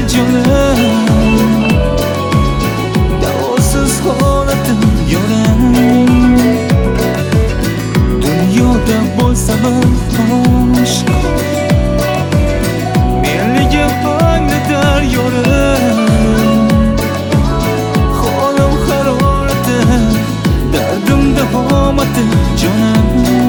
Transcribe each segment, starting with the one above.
canım, davosiz holatim yorim. Dunyoda bo'lsa bir aşk, menligim anglatar yorim. Holim harorati, dardim davomati canım.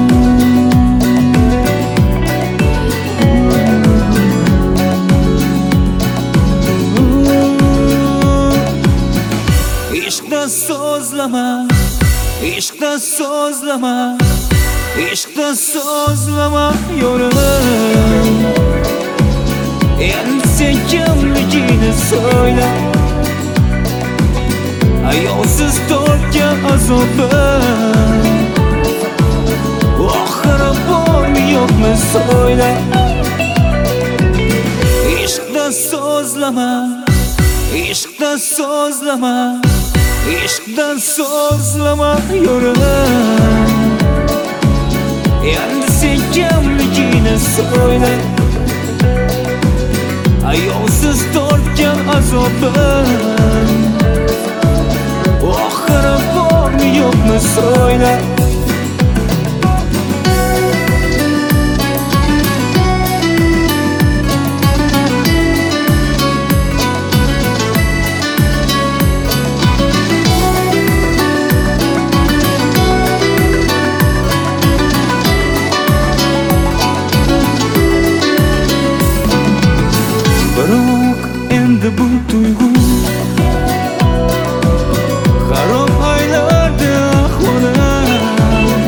İşqda so'zlama, ishqda so'zlama, ishqda so'zlama yorim. Endi sen kimligini so'yla, ayovsiz tortgan azobim oxiri bormi yo'qmi so'yla. Ishqda so'zlama, ishqda so'zlama, ishqdan so'zlama yorim. Endi sen kimligini so'yla, ayovsiz tortgan azobim oxiri bormi yo'qmi so'yla. Biroq endi bu tuyg'u xarob aylardi ahvolim.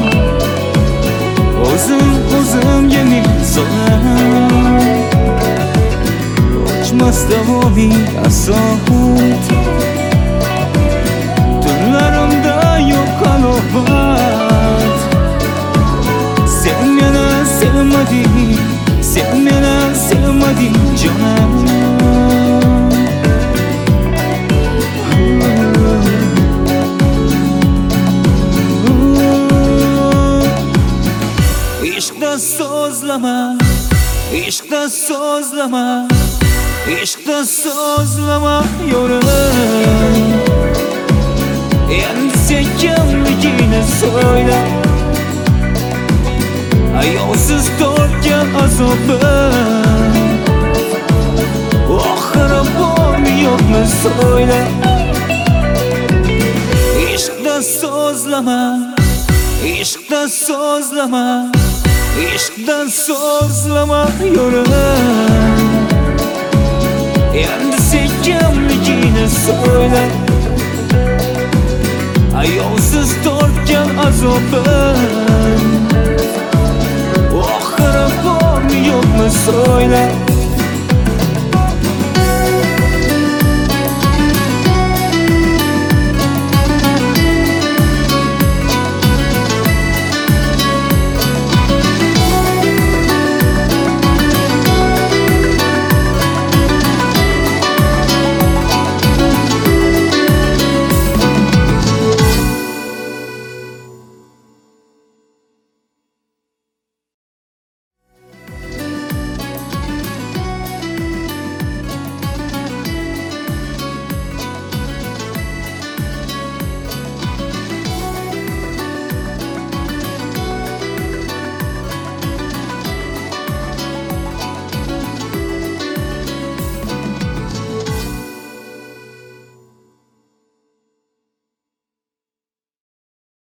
O'zimga men so'ram, o'chmas davomiy asorat. Tunlarimda yo'q halovat. Sen meni sevmading, sen meni sevmading canım. İşqda so'zlama, ishqda so'zlama, ishqda so'zlama yorim. Endi sen kimligini so'yla, ayovsiz tortgan azobim oxiri bormi yo'qmi so'yla. Ishqda so'zlama, ishqda so'zlama, ishqdan so'zlama yorim. Endi sen kimligini so'yla, ayovsiz tortgan azobim oxiri bormi yo'qmi so'yla.